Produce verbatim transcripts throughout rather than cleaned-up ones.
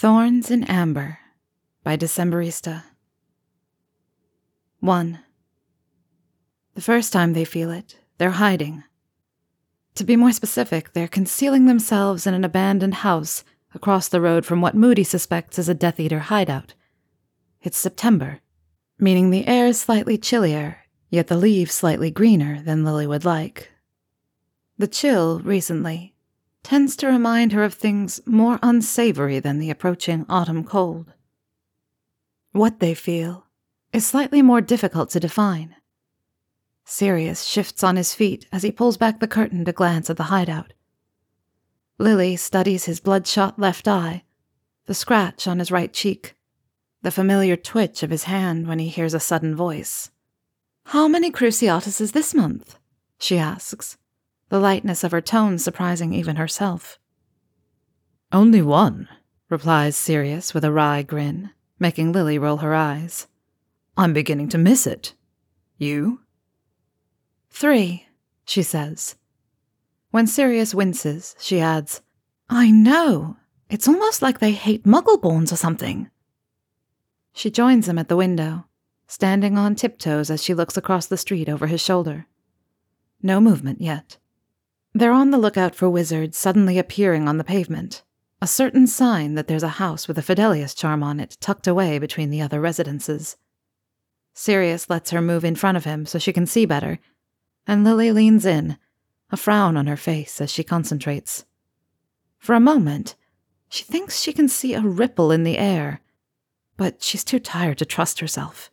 Thorns in Amber by Decemberista. one. The first time they feel it, they're hiding. To be more specific, they're concealing themselves in an abandoned house across the road from what Moody suspects is a Death Eater hideout. It's September, meaning the air is slightly chillier, yet the leaves slightly greener than Lily would like. The chill, recently, tends to remind her of things more unsavory than the approaching autumn cold. What they feel is slightly more difficult to define. Sirius shifts on his feet as he pulls back the curtain to glance at the hideout. Lily studies his bloodshot left eye, the scratch on his right cheek, the familiar twitch of his hand when he hears a sudden voice. "How many Cruciatus is this month?" she asks, the lightness of her tone surprising even herself. "Only one," replies Sirius with a wry grin, making Lily roll her eyes. "I'm beginning to miss it. You?" "Three," she says. When Sirius winces, she adds, "I know. It's almost like they hate Muggleborns or something." She joins him at the window, standing on tiptoes as she looks across the street over his shoulder. No movement yet. They're on the lookout for wizards suddenly appearing on the pavement, a certain sign that there's a house with a Fidelius charm on it tucked away between the other residences. Sirius lets her move in front of him so she can see better, and Lily leans in, a frown on her face as she concentrates. For a moment, she thinks she can see a ripple in the air, but she's too tired to trust herself.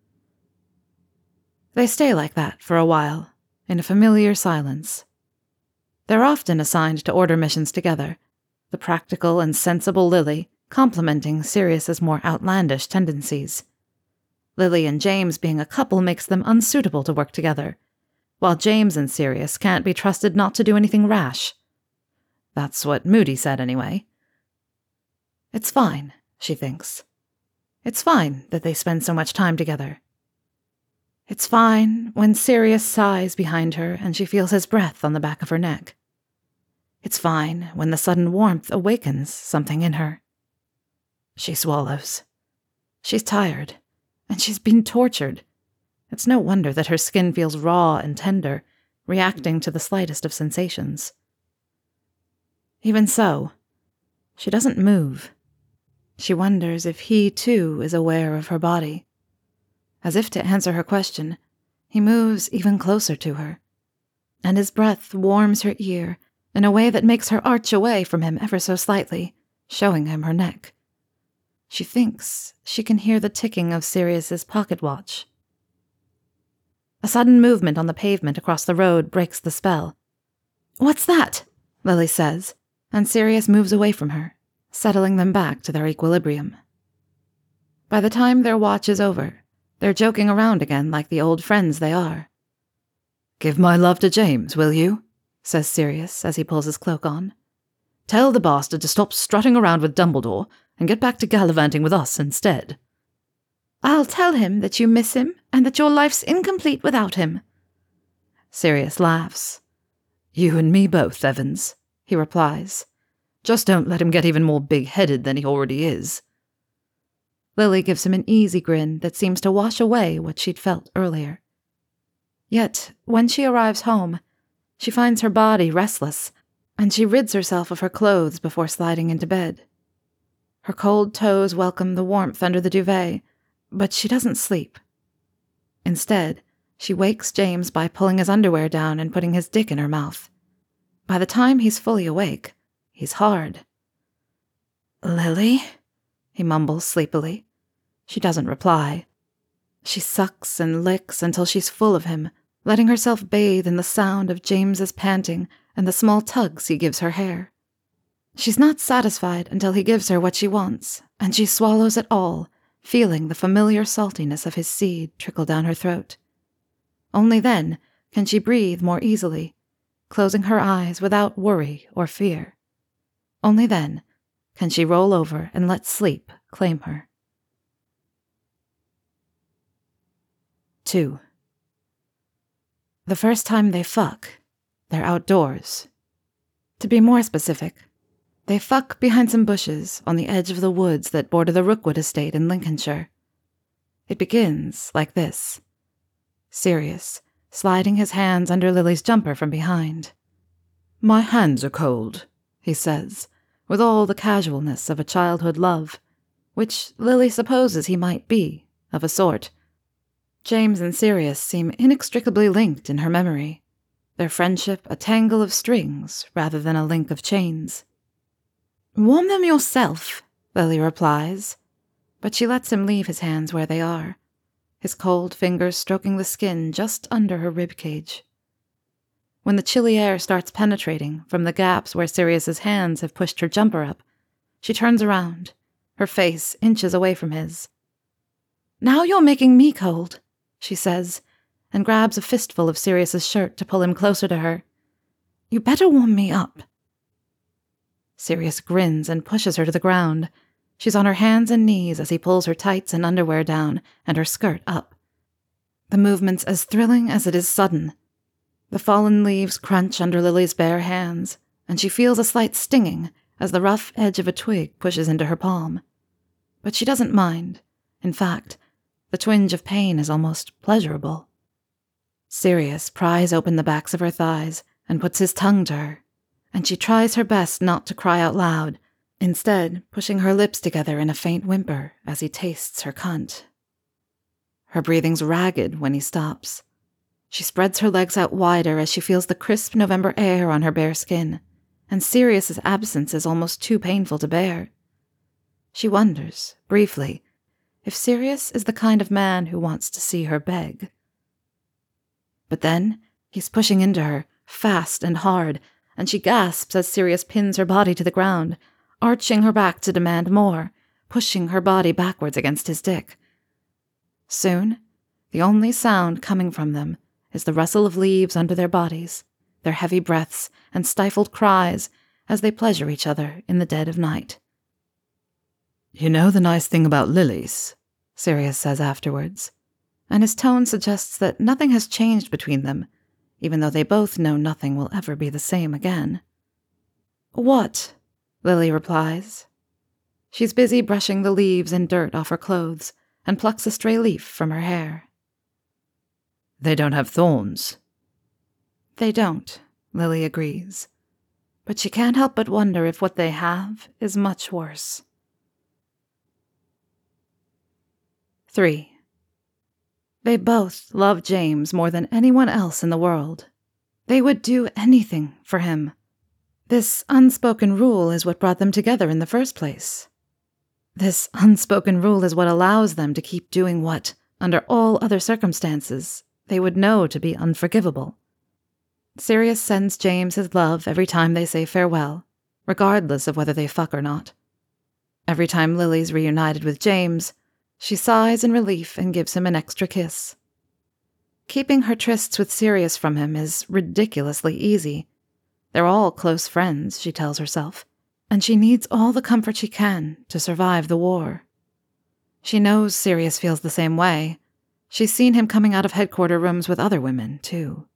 They stay like that for a while, in a familiar silence. They're often assigned to order missions together, the practical and sensible Lily complementing Sirius's more outlandish tendencies. Lily and James being a couple makes them unsuitable to work together, while James and Sirius can't be trusted not to do anything rash. That's what Moody said anyway. It's fine, she thinks. It's fine that they spend so much time together. It's fine when Sirius sighs behind her and she feels his breath on the back of her neck. It's fine when the sudden warmth awakens something in her. She swallows. She's tired, and she's been tortured. It's no wonder that her skin feels raw and tender, reacting to the slightest of sensations. Even so, she doesn't move. She wonders if he, too, is aware of her body. As if to answer her question, he moves even closer to her, and his breath warms her ear in a way that makes her arch away from him ever so slightly, showing him her neck. She thinks she can hear the ticking of Sirius's pocket watch. A sudden movement on the pavement across the road breaks the spell. "What's that?" Lily says, and Sirius moves away from her, settling them back to their equilibrium. By the time their watch is over, they're joking around again like the old friends they are. "Give my love to James, will you?" says Sirius as he pulls his cloak on. "Tell the bastard to stop strutting around with Dumbledore and get back to gallivanting with us instead." "I'll tell him that you miss him and that your life's incomplete without him." Sirius laughs. "You and me both, Evans," he replies. "Just don't let him get even more big-headed than he already is." Lily gives him an easy grin that seems to wash away what she'd felt earlier. Yet, when she arrives home, she finds her body restless, and she rids herself of her clothes before sliding into bed. Her cold toes welcome the warmth under the duvet, but she doesn't sleep. Instead, she wakes James by pulling his underwear down and putting his dick in her mouth. By the time he's fully awake, he's hard. "Lily?" he mumbles sleepily. She doesn't reply. She sucks and licks until she's full of him, letting herself bathe in the sound of James's panting and the small tugs he gives her hair. She's not satisfied until he gives her what she wants, and she swallows it all, feeling the familiar saltiness of his seed trickle down her throat. Only then can she breathe more easily, closing her eyes without worry or fear. Only then can she roll over and let sleep claim her. two. The first time they fuck, they're outdoors. To be more specific, They fuck behind some bushes on the edge of the woods that border the Rookwood estate in Lincolnshire. It begins like this. Sirius, sliding his hands under Lily's jumper from behind. "My hands are cold," he says, with all the casualness of a childhood love, which Lily supposes he might be, of a sort. James and Sirius seem inextricably linked in her memory, their friendship a tangle of strings rather than a link of chains. "Warm them yourself," Lily replies, but she lets him leave his hands where they are, his cold fingers stroking the skin just under her ribcage. When the chilly air starts penetrating from the gaps where Sirius's hands have pushed her jumper up, she turns around, her face inches away from his. "Now you're making me cold," she says, and grabs a fistful of Sirius's shirt to pull him closer to her. "You better warm me up." Sirius grins and pushes her to the ground. She's on her hands and knees as he pulls her tights and underwear down and her skirt up. The movement's as thrilling as it is sudden. The fallen leaves crunch under Lily's bare hands, and she feels a slight stinging as the rough edge of a twig pushes into her palm. But she doesn't mind. In fact, the twinge of pain is almost pleasurable. Sirius pries open the backs of her thighs and puts his tongue to her, and she tries her best not to cry out loud, instead pushing her lips together in a faint whimper as he tastes her cunt. Her breathing's ragged when he stops. She spreads her legs out wider as she feels the crisp November air on her bare skin, and Sirius's absence is almost too painful to bear. She wonders, briefly, if Sirius is the kind of man who wants to see her beg. But then he's pushing into her, fast and hard, and she gasps as Sirius pins her body to the ground, arching her back to demand more, pushing her body backwards against his dick. Soon, the only sound coming from them is the rustle of leaves under their bodies, their heavy breaths and stifled cries as they pleasure each other in the dead of night. "You know the nice thing about lilies," Sirius says afterwards, and his tone suggests that nothing has changed between them, even though they both know nothing will ever be the same again. "What?" Lily replies. She's busy brushing the leaves and dirt off her clothes and plucks a stray leaf from her hair. "They don't have thorns." They don't, Lily agrees, but she can't help but wonder if what they have is much worse. Three. They both love James more than anyone else in the world. They would do anything for him. This unspoken rule is what brought them together in the first place. This unspoken rule is what allows them to keep doing what, under all other circumstances, they would know to be unforgivable. Sirius sends James his love every time they say farewell, regardless of whether they fuck or not. Every time Lily's reunited with James, she sighs in relief and gives him an extra kiss. Keeping her trysts with Sirius from him is ridiculously easy. They're all close friends, she tells herself, and she needs all the comfort she can to survive the war. She knows Sirius feels the same way. She's seen him coming out of headquarter rooms with other women, too.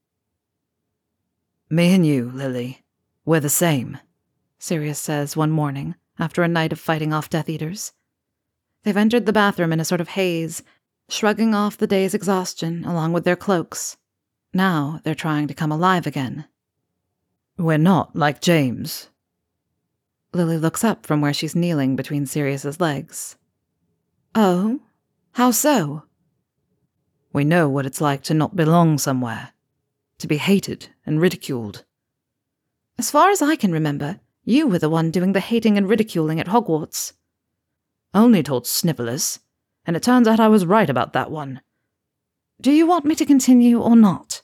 "Me and you, Lily, we're the same," Sirius says one morning after a night of fighting off Death Eaters. They've entered the bathroom in a sort of haze, shrugging off the day's exhaustion along with their cloaks. Now they're trying to come alive again. "We're not like James." Lily looks up from where she's kneeling between Sirius's legs. "Oh? How so?" "We know what it's like to not belong somewhere, to be hated and ridiculed." "As far as I can remember, you were the one doing the hating and ridiculing at Hogwarts." "Only told Snivelus, and it turns out I was right about that one." "Do you want me to continue or not?"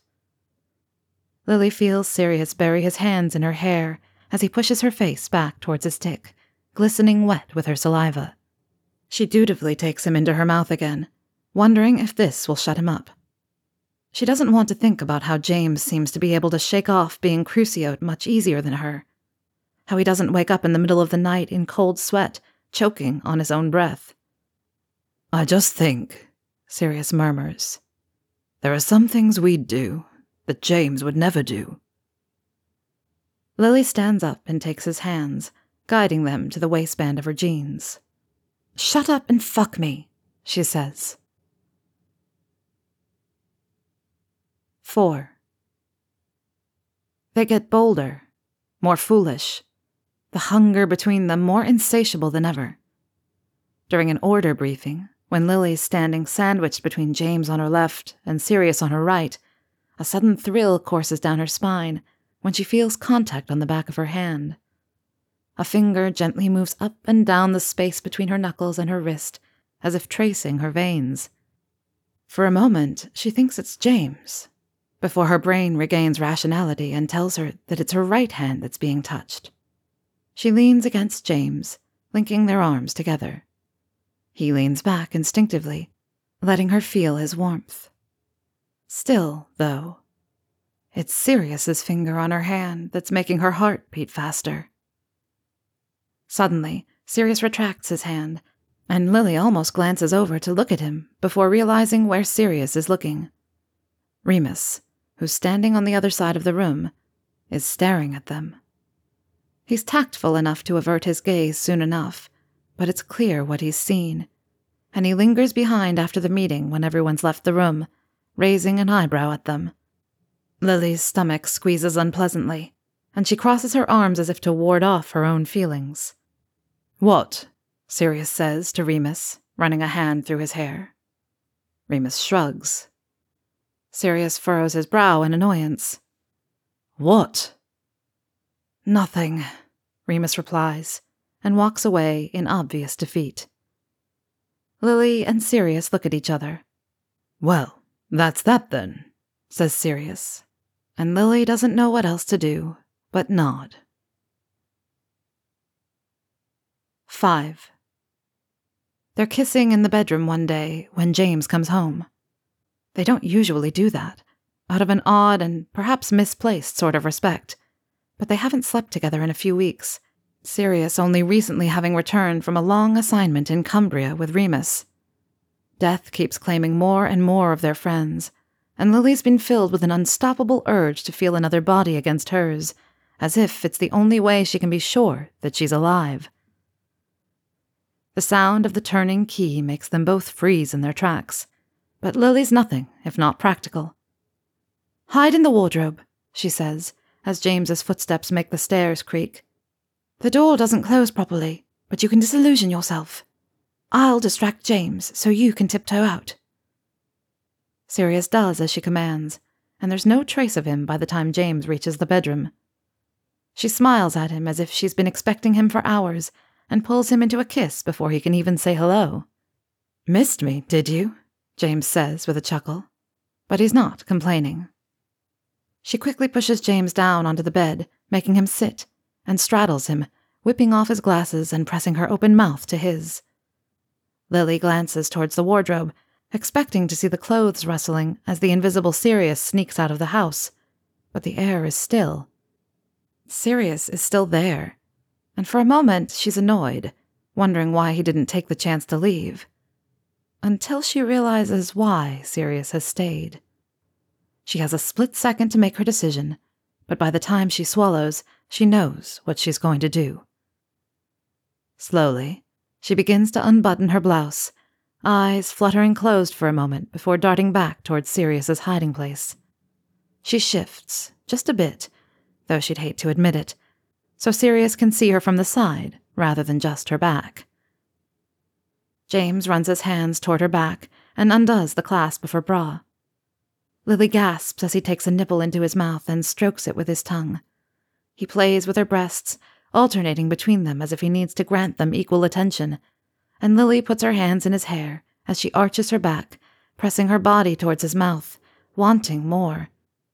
Lily feels Sirius bury his hands in her hair as he pushes her face back towards his dick, glistening wet with her saliva. She dutifully takes him into her mouth again, wondering if this will shut him up. She doesn't want to think about how James seems to be able to shake off being crucioed much easier than her, how he doesn't wake up in the middle of the night in cold sweat, choking on his own breath. "I just think," Sirius murmurs, "there are some things we'd do that James would never do." Lily stands up and takes his hands, guiding them to the waistband of her jeans. "Shut up and fuck me," she says. Four. They get bolder, more foolish, the hunger between them more insatiable than ever. During an order briefing, when Lily's standing sandwiched between James on her left and Sirius on her right, a sudden thrill courses down her spine when she feels contact on the back of her hand. A finger gently moves up and down the space between her knuckles and her wrist, as if tracing her veins. For a moment, she thinks it's James, before her brain regains rationality and tells her that it's her right hand that's being touched. She leans against James, linking their arms together. He leans back instinctively, letting her feel his warmth. Still, though, it's Sirius's finger on her hand that's making her heart beat faster. Suddenly, Sirius retracts his hand, and Lily almost glances over to look at him before realizing where Sirius is looking. Remus, who's standing on the other side of the room, is staring at them. He's tactful enough to avert his gaze soon enough, but it's clear what he's seen, and he lingers behind after the meeting when everyone's left the room, raising an eyebrow at them. Lily's stomach squeezes unpleasantly, and she crosses her arms as if to ward off her own feelings. "What?" Sirius says to Remus, running a hand through his hair. Remus shrugs. Sirius furrows his brow in annoyance. "What?" "Nothing," Remus replies, and walks away in obvious defeat. Lily and Sirius look at each other. "Well, that's that then," says Sirius, and Lily doesn't know what else to do but nod. Five. They're kissing in the bedroom one day when James comes home. They don't usually do that, out of an odd and perhaps misplaced sort of respect, but they haven't slept together in a few weeks, Sirius only recently having returned from a long assignment in Cumbria with Remus. Death keeps claiming more and more of their friends, and Lily's been filled with an unstoppable urge to feel another body against hers, as if it's the only way she can be sure that she's alive. The sound of the turning key makes them both freeze in their tracks, but Lily's nothing if not practical. "Hide in the wardrobe," she says, as James's footsteps make the stairs creak. "The door doesn't close properly, but you can disillusion yourself. I'll distract James so you can tiptoe out." Sirius does as she commands, and there's no trace of him by the time James reaches the bedroom. She smiles at him as if she's been expecting him for hours, and pulls him into a kiss before he can even say hello. "Missed me, did you?" James says with a chuckle, but he's not complaining. She quickly pushes James down onto the bed, making him sit, and straddles him, whipping off his glasses and pressing her open mouth to his. Lily glances towards the wardrobe, expecting to see the clothes rustling as the invisible Sirius sneaks out of the house, but the air is still. Sirius is still there, and for a moment she's annoyed, wondering why he didn't take the chance to leave. Until she realizes why Sirius has stayed. She has a split second to make her decision, but by the time she swallows, she knows what she's going to do. Slowly, she begins to unbutton her blouse, eyes fluttering closed for a moment before darting back towards Sirius's hiding place. She shifts, just a bit, though she'd hate to admit it, so Sirius can see her from the side rather than just her back. James runs his hands toward her back and undoes the clasp of her bra. Lily gasps as he takes a nipple into his mouth and strokes it with his tongue. He plays with her breasts, alternating between them as if he needs to grant them equal attention, and Lily puts her hands in his hair as she arches her back, pressing her body towards his mouth, wanting more.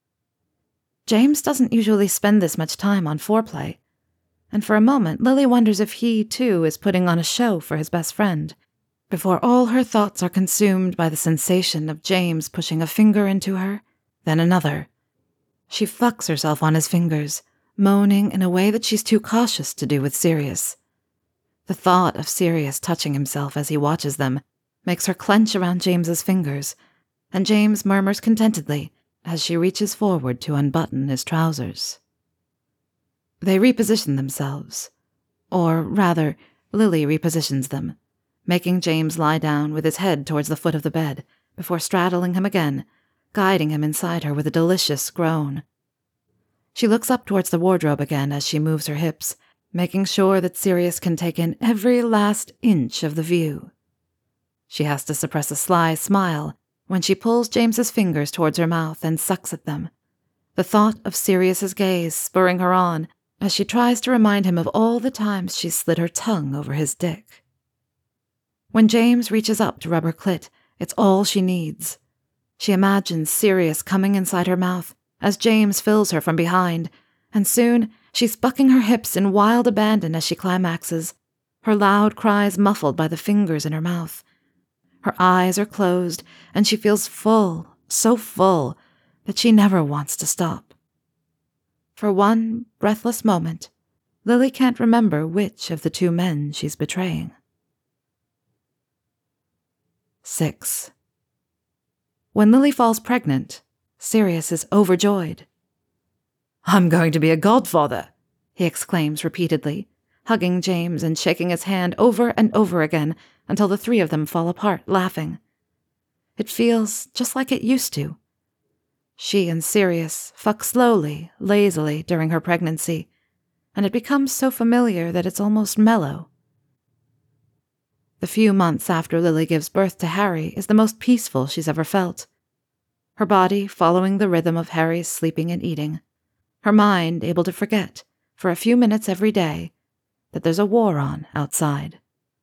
James doesn't usually spend this much time on foreplay, and for a moment Lily wonders if he, too, is putting on a show for his best friend, before all her thoughts are consumed by the sensation of James pushing a finger into her, then another. She fucks herself on his fingers, moaning in a way that she's too cautious to do with Sirius. The thought of Sirius touching himself as he watches them makes her clench around James's fingers, and James murmurs contentedly as she reaches forward to unbutton his trousers. They reposition themselves, Or rather, Lily repositions them, making James lie down with his head towards the foot of the bed before straddling him again, guiding him inside her with a delicious groan. She looks up towards the wardrobe again as she moves her hips, making sure that Sirius can take in every last inch of the view. She has to suppress a sly smile when she pulls James's fingers towards her mouth and sucks at them, the thought of Sirius's gaze spurring her on as she tries to remind him of all the times she slid her tongue over his dick. When James reaches up to rub her clit, it's all she needs. She imagines Sirius coming inside her mouth as James fills her from behind, and soon she's bucking her hips in wild abandon as she climaxes, her loud cries muffled by the fingers in her mouth. Her eyes are closed, and she feels full, so full, that she never wants to stop. For one breathless moment, Lily can't remember which of the two men she's betraying. Six. When Lily falls pregnant, Sirius is overjoyed. "I'm going to be a godfather," he exclaims repeatedly, hugging James and shaking his hand over and over again until the three of them fall apart laughing. It feels just like it used to. She and Sirius fuck slowly, lazily during her pregnancy, and it becomes so familiar that it's almost mellow. The few months after Lily gives birth to Harry is the most peaceful she's ever felt. Her body following the rhythm of Harry's sleeping and eating, her mind able to forget, for a few minutes every day, that there's a war on outside.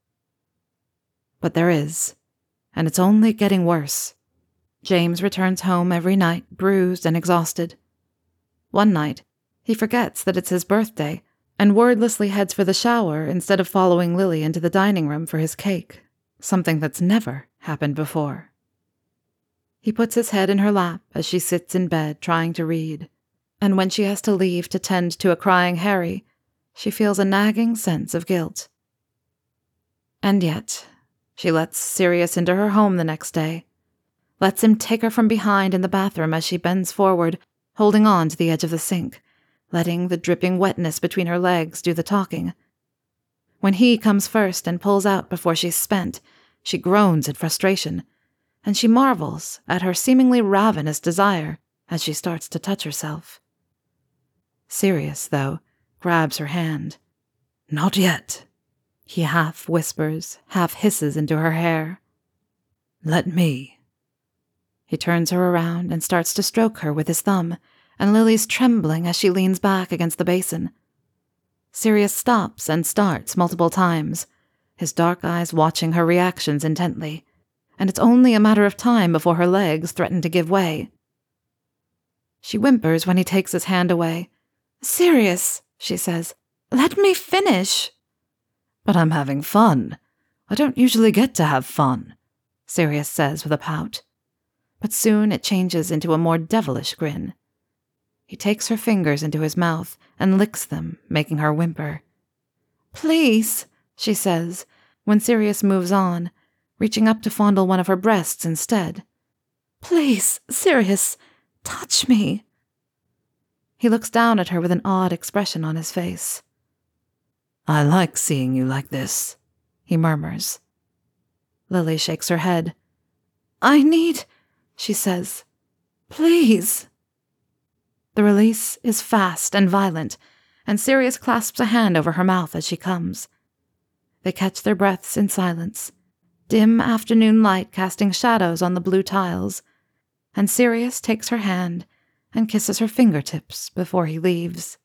But there is, and it's only getting worse. James returns home every night, bruised and exhausted. One night, he forgets that it's his birthday, and wordlessly heads for the shower instead of following Lily into the dining room for his cake, something that's never happened before. He puts his head in her lap as she sits in bed trying to read, and when she has to leave to tend to a crying Harry, she feels a nagging sense of guilt. And yet, she lets Sirius into her home the next day, lets him take her from behind in the bathroom as she bends forward, holding on to the edge of the sink, letting the dripping wetness between her legs do the talking. When he comes first and pulls out before she's spent, she groans in frustration, and she marvels at her seemingly ravenous desire as she starts to touch herself. Sirius, though, grabs her hand. "Not yet," he half whispers, half hisses into her hair. "Let me." He turns her around and starts to stroke her with his thumb, and Lily's trembling as she leans back against the basin. Sirius stops and starts multiple times, his dark eyes watching her reactions intently, and it's only a matter of time before her legs threaten to give way. She whimpers when he takes his hand away. "Sirius," she says, "let me finish." "But I'm having fun. I don't usually get to have fun," Sirius says with a pout. But soon it changes into a more devilish grin. He takes her fingers into his mouth and licks them, making her whimper. "Please," she says, when Sirius moves on, reaching up to fondle one of her breasts instead. "Please, Sirius, touch me." He looks down at her with an odd expression on his face. "I like seeing you like this," he murmurs. Lily shakes her head. "I need," she says. "Please." The release is fast and violent, and Sirius clasps a hand over her mouth as she comes. They catch their breaths in silence, dim afternoon light casting shadows on the blue tiles, and Sirius takes her hand and kisses her fingertips before he leaves.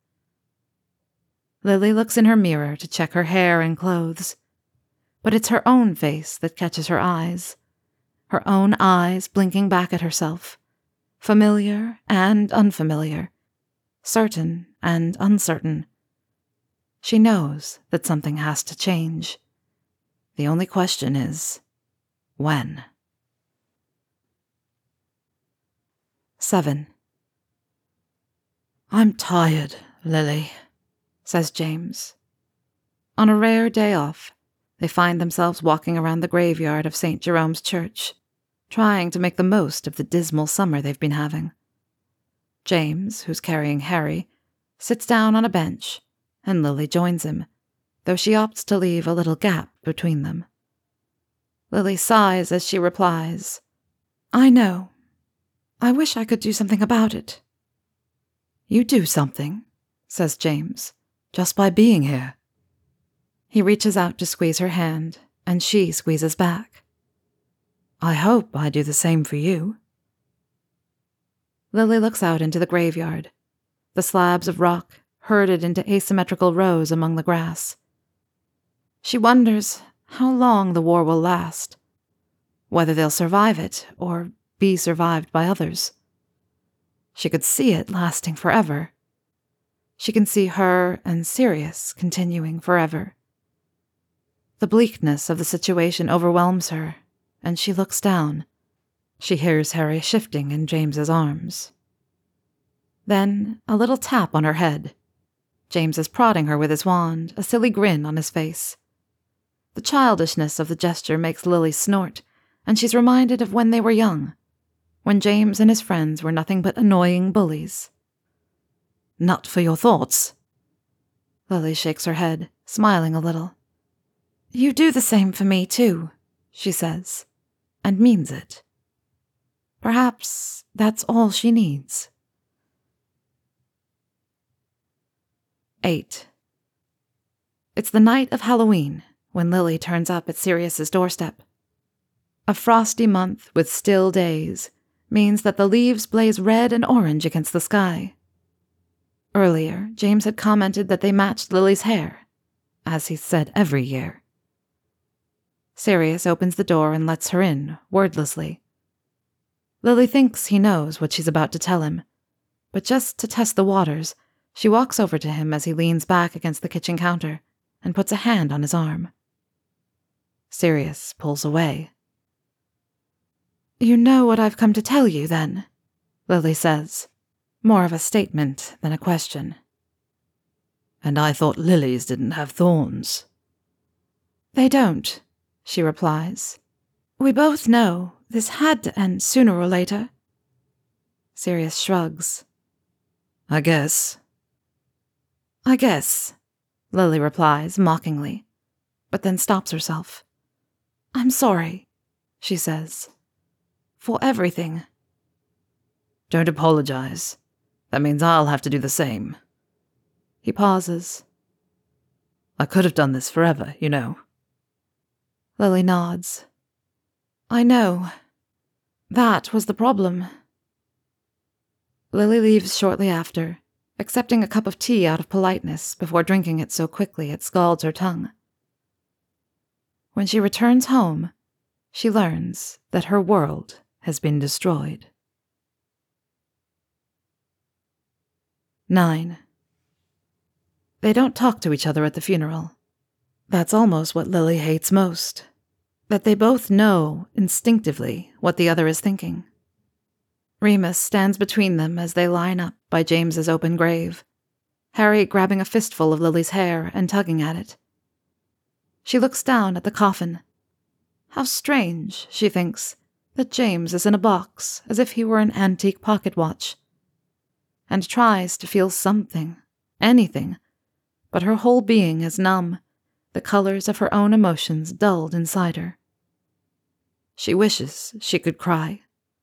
Lily looks in her mirror to check her hair and clothes, but it's her own face that catches her eyes, her own eyes blinking back at herself, familiar and unfamiliar, certain and uncertain. She knows that something has to change. The only question is, when? Seven. "I'm tired, Lily," says James. On a rare day off, they find themselves walking around the graveyard of Saint Jerome's Church, trying to make the most of the dismal summer they've been having. James, who's carrying Harry, sits down on a bench, and Lily joins him, though she opts to leave a little gap between them. Lily sighs as she replies, "I know. I wish I could do something about it." "You do something," says James, "just by being here." He reaches out to squeeze her hand, and she squeezes back. "I hope I do the same for you." Lily looks out into the graveyard, the slabs of rock herded into asymmetrical rows among the grass. She wonders how long the war will last, whether they'll survive it or be survived by others. She could see it lasting forever. She can see her and Sirius continuing forever. The bleakness of the situation overwhelms her, and she looks down. She hears Harry shifting in James's arms. Then a little tap on her head. James is prodding her with his wand, a silly grin on his face. The childishness of the gesture makes Lily snort, and she's reminded of when they were young, when James and his friends were nothing but annoying bullies. "Nut for your thoughts?" Lily shakes her head, smiling a little. "You do the same for me, too," she says, and means it. Perhaps that's all she needs. Eight. It's the night of Halloween when Lily turns up at Sirius's doorstep. A frosty month with still days means that the leaves blaze red and orange against the sky. Earlier, James had commented that they matched Lily's hair, as he's said every year. Sirius opens the door and lets her in, wordlessly. Lily thinks he knows what she's about to tell him, but just to test the waters, she walks over to him as he leans back against the kitchen counter and puts a hand on his arm. Sirius pulls away. "You know what I've come to tell you, then?" Lily says, more of a statement than a question. "And I thought lilies didn't have thorns." "They don't," she replies. "We both know this had to end sooner or later." Sirius shrugs. "I guess." "I guess," Lily replies mockingly, but then stops herself. "I'm sorry," she says, "for everything." "Don't apologize. That means I'll have to do the same." He pauses. "I could have done this forever, you know." Lily nods. "I know. That was the problem." Lily leaves shortly after, accepting a cup of tea out of politeness before drinking it so quickly it scalds her tongue. When she returns home, she learns that her world has been destroyed. Nine. They don't talk to each other at the funeral. That's almost what Lily hates most, that they both know, instinctively, what the other is thinking. Remus stands between them as they line up by James's open grave, Harry grabbing a fistful of Lily's hair and tugging at it. She looks down at the coffin. How strange, she thinks, that James is in a box as if he were an antique pocket watch, and tries to feel something, anything, but her whole being is numb, the colors of her own emotions dulled inside her. She wishes she could cry.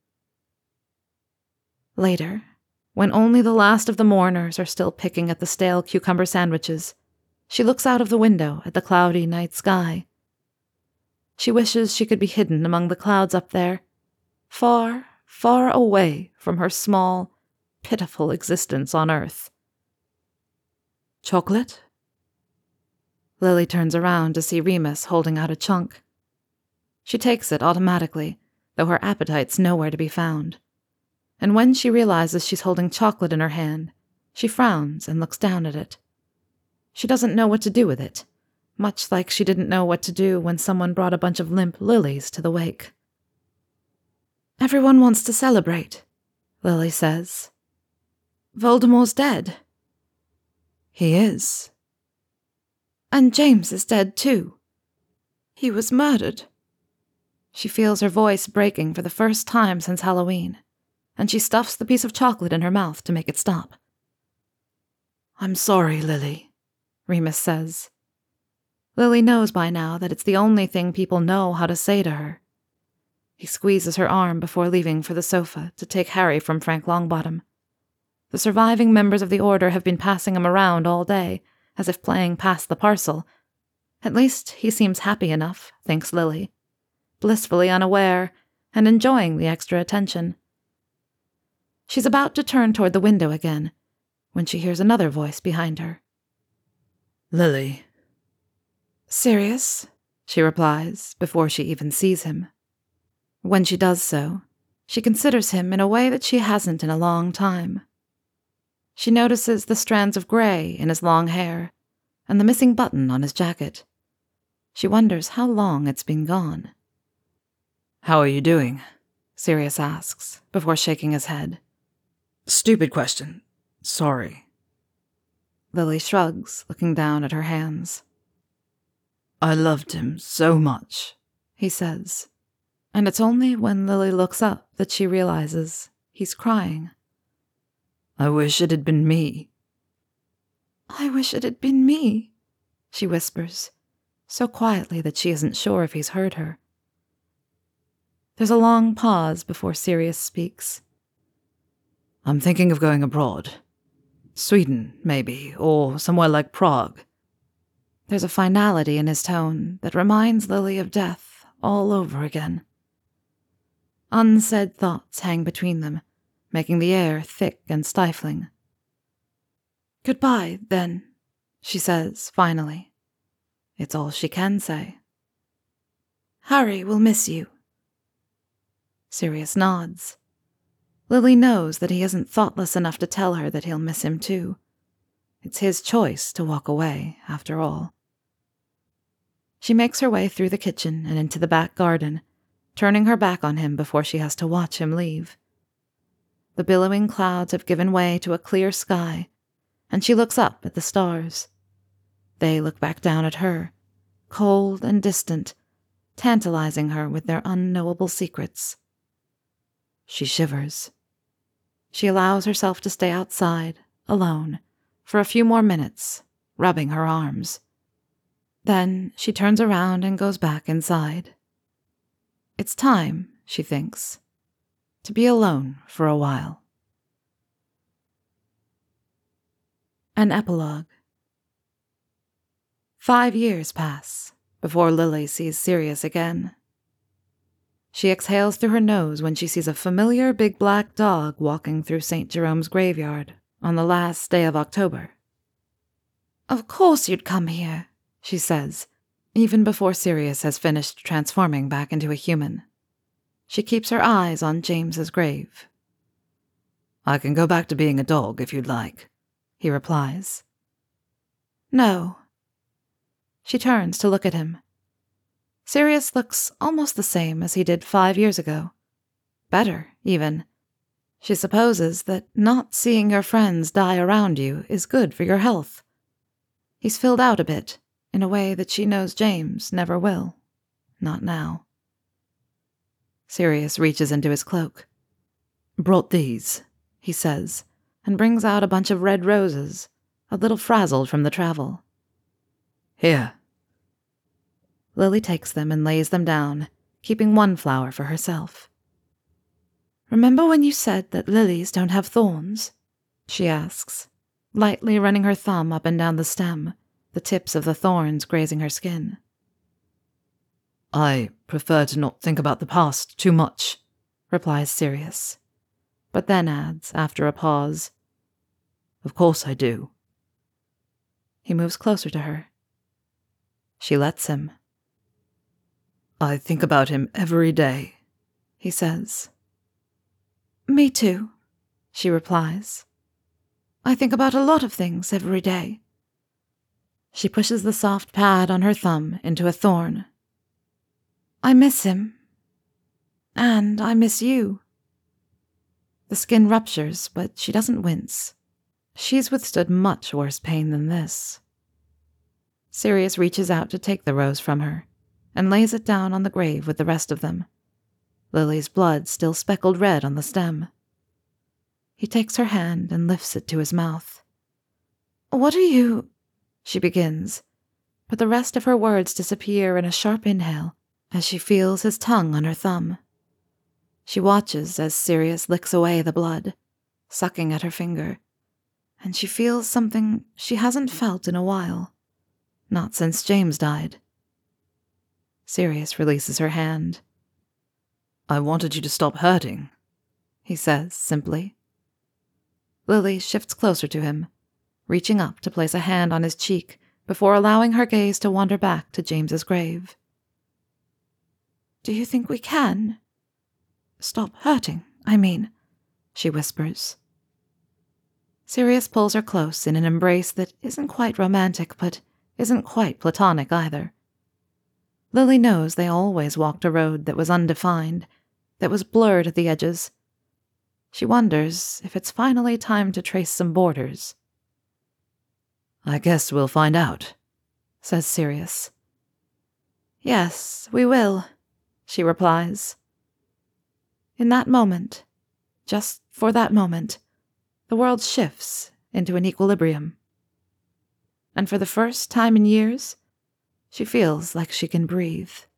Later, when only the last of the mourners are still picking at the stale cucumber sandwiches, she looks out of the window at the cloudy night sky. She wishes she could be hidden among the clouds up there, far, far away from her small, pitiful existence on Earth. "Chocolate?" Lily turns around to see Remus holding out a chunk. She takes it automatically, though her appetite's nowhere to be found. And when she realizes she's holding chocolate in her hand, she frowns and looks down at it. She doesn't know what to do with it, much like she didn't know what to do when someone brought a bunch of limp lilies to the wake. "Everyone wants to celebrate," Lily says. "Voldemort's dead." "He is." "And James is dead, too. He was murdered." She feels her voice breaking for the first time since Halloween, and she stuffs the piece of chocolate in her mouth to make it stop. "I'm sorry, Lily," Remus says. Lily knows by now that it's the only thing people know how to say to her. He squeezes her arm before leaving for the sofa to take Harry from Frank Longbottom. The surviving members of the Order have been passing him around all day, as if playing pass the parcel. At least he seems happy enough, thinks Lily, blissfully unaware and enjoying the extra attention. She's about to turn toward the window again when she hears another voice behind her. Lily. Sirius, she replies before she even sees him. When she does so, she considers him in a way that she hasn't in a long time. She notices the strands of gray in his long hair and the missing button on his jacket. She wonders how long it's been gone. How are you doing? Sirius asks before shaking his head. Stupid question. Sorry. Lily shrugs, looking down at her hands. I loved him so much, he says, and it's only when Lily looks up that she realizes he's crying. I wish it had been me. I wish it had been me, she whispers, so quietly that she isn't sure if he's heard her. There's a long pause before Sirius speaks. I'm thinking of going abroad. Sweden, maybe, or somewhere like Prague. There's a finality in his tone that reminds Lily of death all over again. Unsaid thoughts hang between them, making the air thick and stifling. Goodbye, then, she says finally. It's all she can say. Harry will miss you. Sirius nods. Lily knows that he isn't thoughtless enough to tell her that he'll miss him too. It's his choice to walk away, after all. She makes her way through the kitchen and into the back garden, turning her back on him before she has to watch him leave. The billowing clouds have given way to a clear sky, and she looks up at the stars. They look back down at her, cold and distant, tantalizing her with their unknowable secrets. She shivers. She allows herself to stay outside, alone, for a few more minutes, rubbing her arms. Then she turns around and goes back inside. It's time, she thinks, to be alone for a while. An epilogue. Five years pass before Lily sees Sirius again. She exhales through her nose when she sees a familiar big black dog walking through Saint Jerome's graveyard on the last day of October. Of course you'd come here, she says, even before Sirius has finished transforming back into a human. She keeps her eyes on James's grave. I can go back to being a dog if you'd like, he replies. No. She turns to look at him. Sirius looks almost the same as he did five years ago. Better, even. She supposes that not seeing your friends die around you is good for your health. He's filled out a bit, in a way that she knows James never will. Not now. Sirius reaches into his cloak. Brought these, he says, and brings out a bunch of red roses, a little frazzled from the travel. Here. Lily takes them and lays them down, keeping one flower for herself. Remember when you said that lilies don't have thorns? She asks, lightly running her thumb up and down the stem, the tips of the thorns grazing her skin. I prefer to not think about the past too much, replies Sirius, but then adds, after a pause, Of course I do. He moves closer to her. She lets him. I think about him every day, he says. Me too, she replies. I think about a lot of things every day. She pushes the soft pad on her thumb into a thorn. I miss him. And I miss you. The skin ruptures, but she doesn't wince. She's withstood much worse pain than this. Sirius reaches out to take the rose from her and lays it down on the grave with the rest of them, Lily's blood still speckled red on the stem. He takes her hand and lifts it to his mouth. What are you... she begins, but the rest of her words disappear in a sharp inhale as she feels his tongue on her thumb. She watches as Sirius licks away the blood, sucking at her finger, and she feels something she hasn't felt in a while, not since James died. Sirius releases her hand. I wanted you to stop hurting, he says simply. Lily shifts closer to him, reaching up to place a hand on his cheek before allowing her gaze to wander back to James's grave. Do you think we can? Stop hurting, I mean, she whispers. Sirius pulls her close in an embrace that isn't quite romantic, but isn't quite platonic either. Lily knows they always walked a road that was undefined, that was blurred at the edges. She wonders if it's finally time to trace some borders. I guess we'll find out, says Sirius. Yes, we will, she replies. In that moment, just for that moment, the world shifts into an equilibrium. And for the first time in years, she feels like she can breathe.